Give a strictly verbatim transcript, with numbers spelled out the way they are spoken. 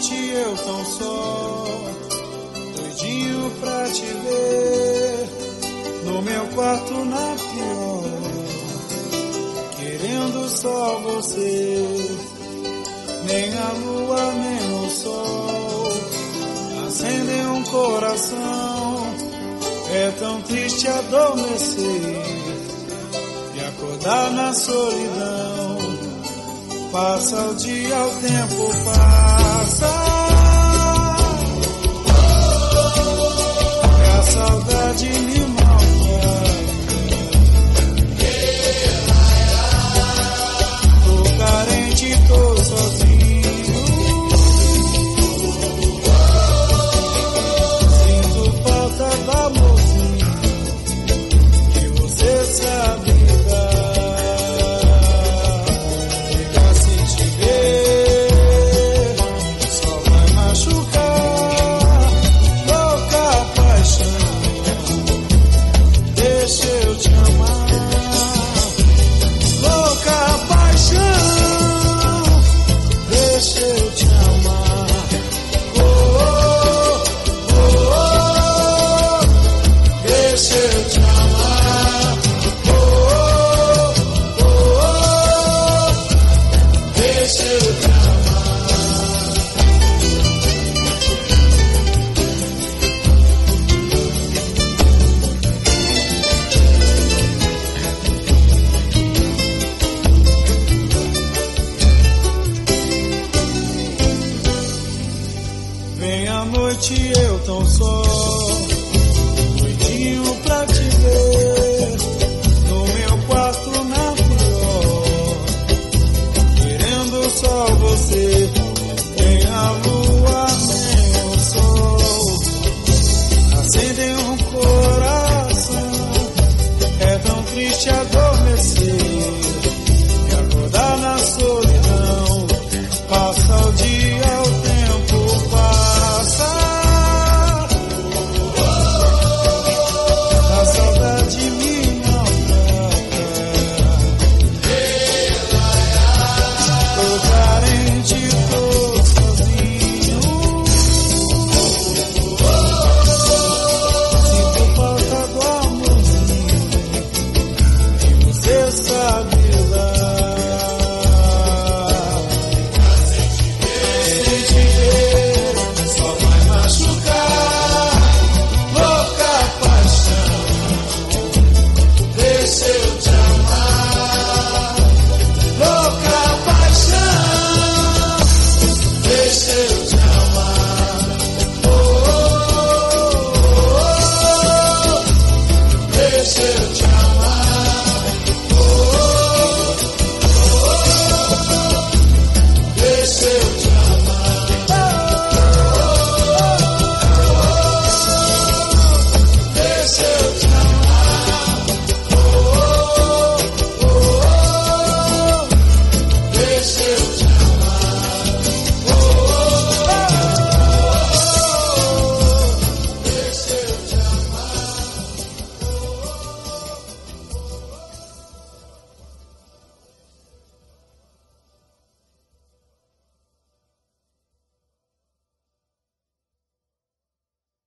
noite eu tão só, doidinho pra te ver, no meu quarto na pior, querendo só você. Nem a lua, nem o sol acendem um coração. É tão triste adormecer e acordar na solidão. Passa o dia, o tempo passa, e a saudade me maltrata. Tô carente, tô sozinho. Vem a noite eu tão só, doidinho pra te ver.